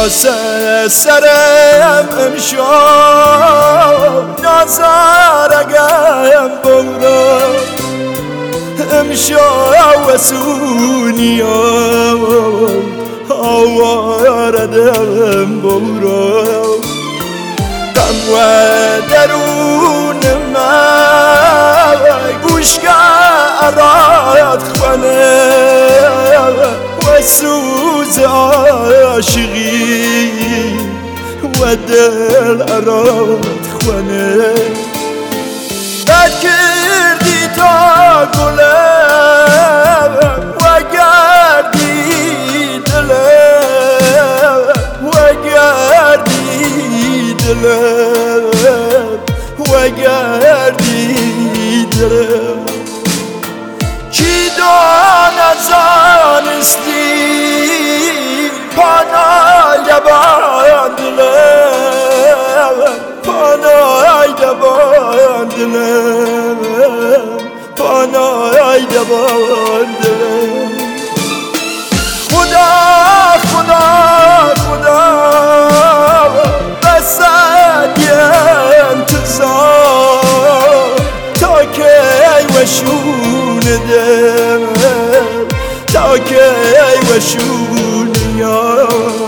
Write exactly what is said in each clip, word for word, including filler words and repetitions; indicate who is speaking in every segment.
Speaker 1: واسه سرم امشب نازارگم برو امشب وسونیم آوردم برو غم و درون من گوش کرد خانه و سوز عاشقی و دل اراد خانه بد کردی تا گلم و گردی دلم و گردی دلم و گردی دلم کی داند زانستی پانای دبان دلم پانای دبان دلم پانای دبان دلم خدا خدا خدا بسد انتظار تا که وشوندم تا که وشونیم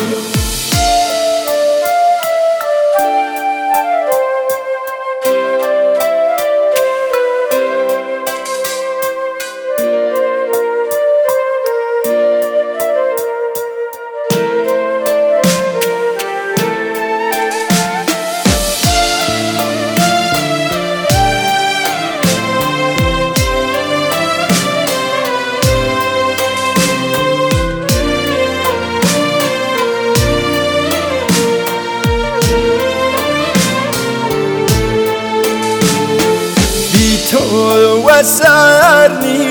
Speaker 1: تو و سر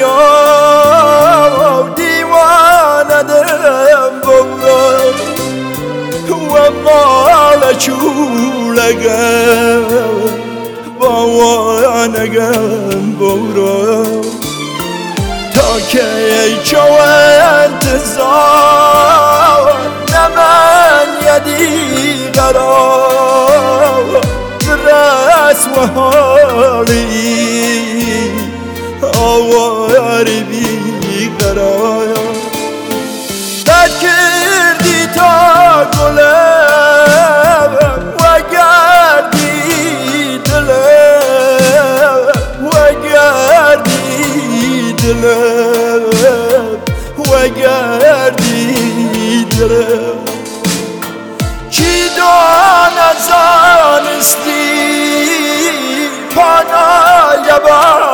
Speaker 1: نیام دیوانه دلم برو و مال چولگم باوانگم برو تا که چو انتظار نمن یدی قرار رسم حالی آوار بی قرار بد کردی تا گلم و گردی دلم و گردی دلم و گردی دلم کی داند زانستی پانای دبان